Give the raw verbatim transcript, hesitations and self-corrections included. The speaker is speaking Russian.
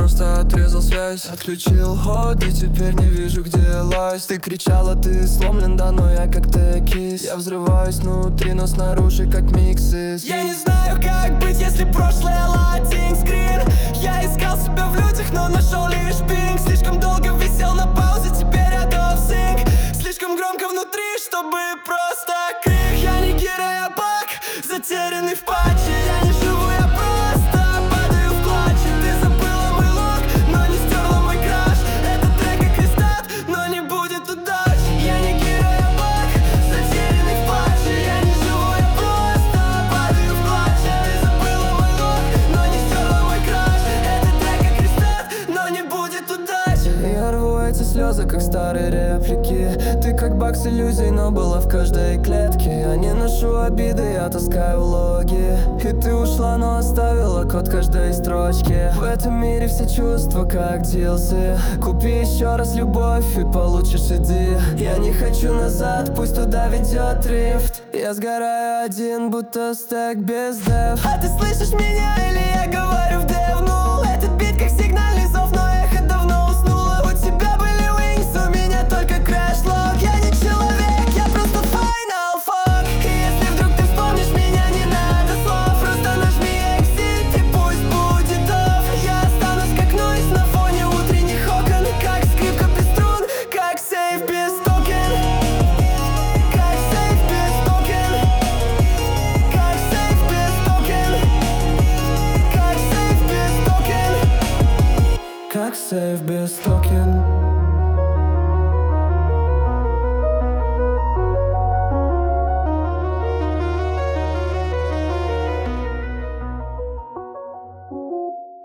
просто отрезал связь. Отключил ход и теперь не вижу, где лазь. Ты кричала, ты сломлен, да, но я как текис. Я взрываюсь внутри, но снаружи как миксы. Я не знаю, как быть, если прошлое латинг скрин. Я искал себя в людях, но нашел лишь пинг. Слишком долго висел на паузе, теперь я в синк. Слишком громко внутри, чтобы просто крик. Я не Кира, я Бак, затерянный в патче. Я не живу, я просто падаю в клатче. Ты забыла мой лог, но не стерла мой краш. Это трек как рестарт, но не будет удачи. Я не Кира, я Бак, затерянный в патче. Я не живу, я просто падаю в клатче. Ты забыла мой лог, но не стерла мой краш. Это трек как рестарт, но не будет удачи. Я рву эти слезы, как старые реплики. Ты как баг с иллюзий, но была в каждой клетке. Я не ношу обиды, я таскаю влоги. И ты ушла, но оставила код каждой строчки. В этом мире все чувства как дилсы. Купи еще раз любовь и получишь иди. Я не хочу назад, пусть туда ведет дрифт. Я сгораю один, будто стек без дев. А ты слышишь меня или я говорю в девнул? Этот бит как сигнальный зов, но эхо давно уснуло. У тебя были wings, у меня только крэш-лог. Я не человек, я просто final fuck. И если вдруг ты вспомнишь меня, не надо слов. Просто нажми exit и пусть будет off. Я останусь как нойз на фоне утренних окон. Как скрипка без струн, как сейф без токен. Как сейф без токен. Как сейф без токен. Как сейф без токен. Как сейф без токен.